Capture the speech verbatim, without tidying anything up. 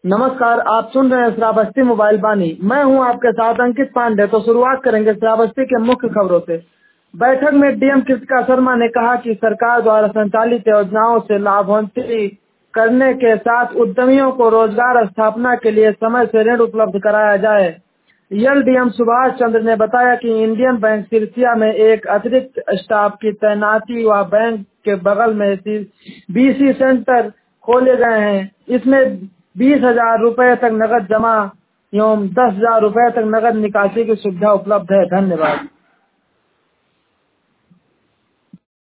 नमस्कार, आप सुन रहे हैं श्रावस्ती मोबाइल वाणी। मैं हूं आपके साथ अंकित पांडे। तो शुरुआत करेंगे श्रावस्ती के मुख्य खबरों से। बैठक में डीएम कृतिका शर्मा ने कहा कि सरकार द्वारा संचालित योजनाओं से लाभान्वित करने के साथ उद्यमियों को रोजगार स्थापना के लिए समय से ऋण उपलब्ध कराया जाए। एलडीएम सुभाष चंद्र ने बताया कि इंडियन बैंक सिरसिया में एक अतिरिक्त स्टाफ की तैनाती व बैंक के बगल में बीसी सेंटर खोले गए हैं। इसमें बीस हजार रूपए तक नकद जमा एवं दस हजार रूपए तक नकद निकासी की सुविधा उपलब्ध है। धन्यवाद।